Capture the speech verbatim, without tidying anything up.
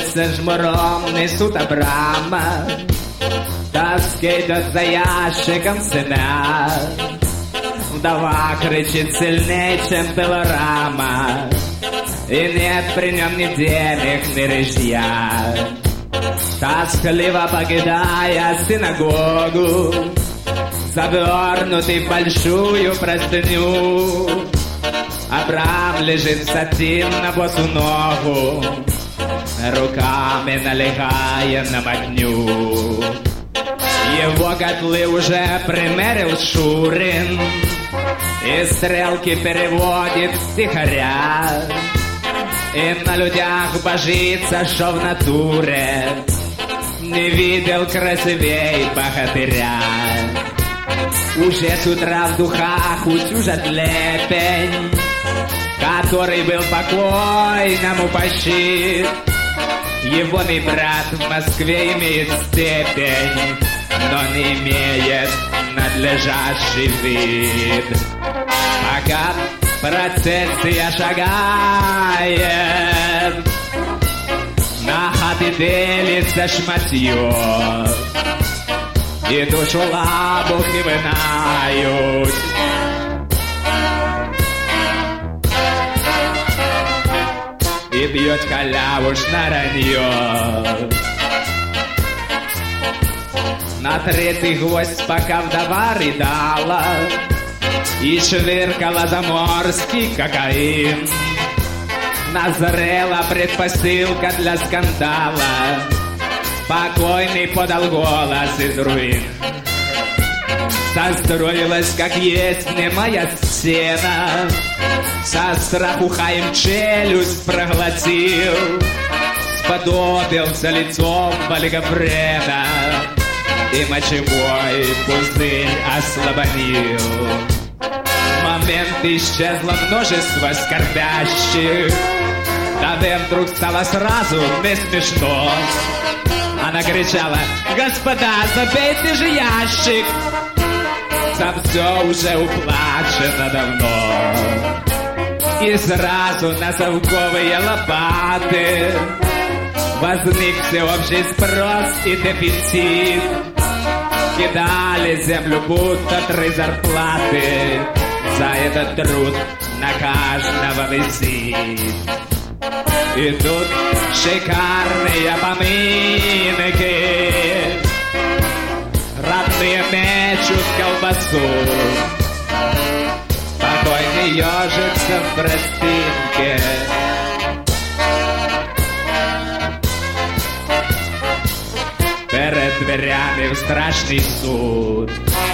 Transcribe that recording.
вулице жмуром несут Абрама, тоски идет за ящиком сына. Вдова кричит сильнее, чем пилорама, и нет при нем ни денег, ни рыжья. Тоскливо покидая синагогу, завернутый в большую простыню, Абрам лежит сатин на босу ногу, руками налегая на мотню. Его котлы уже примерил Шурин, и стрелки переводит стихаря, и на людях божится, шо в натуре не видел красивей богатыря. Уже с утра в духах утюжат лепень, который был покойному пощит. Его мой брат в Москве имеет степень, но не имеет надлежащий вид. Пока процессия шагает, на хаты делится шматье, и душу лабухи вынают. И бьет халяву ж на ранье. На третий гвоздь пока вдова рыдала и швыркала заморский кокаин. Назрела предпосылка для скандала. Покойный подал голос из руин. Состроилась, как есть, немая сцена. Со страху Хаим челюсть проглотил, сподобился лицом Вальгавреда и мочевой пузырь ослабонил. В момент исчезло множество скорбящих, Таве вдруг стало сразу не смешно. Она кричала: «Господа, забейте же ящик! Там все уже уплачено давно». И сразу на совковые лопаты возник всеобщий спрос и дефицит. Кидали землю будто три зарплаты, за этот труд на каждого висит. И тут шикарные поминки, родные мечут колбасу. Покойный ежится в простынке, перед дверями в страшный суд.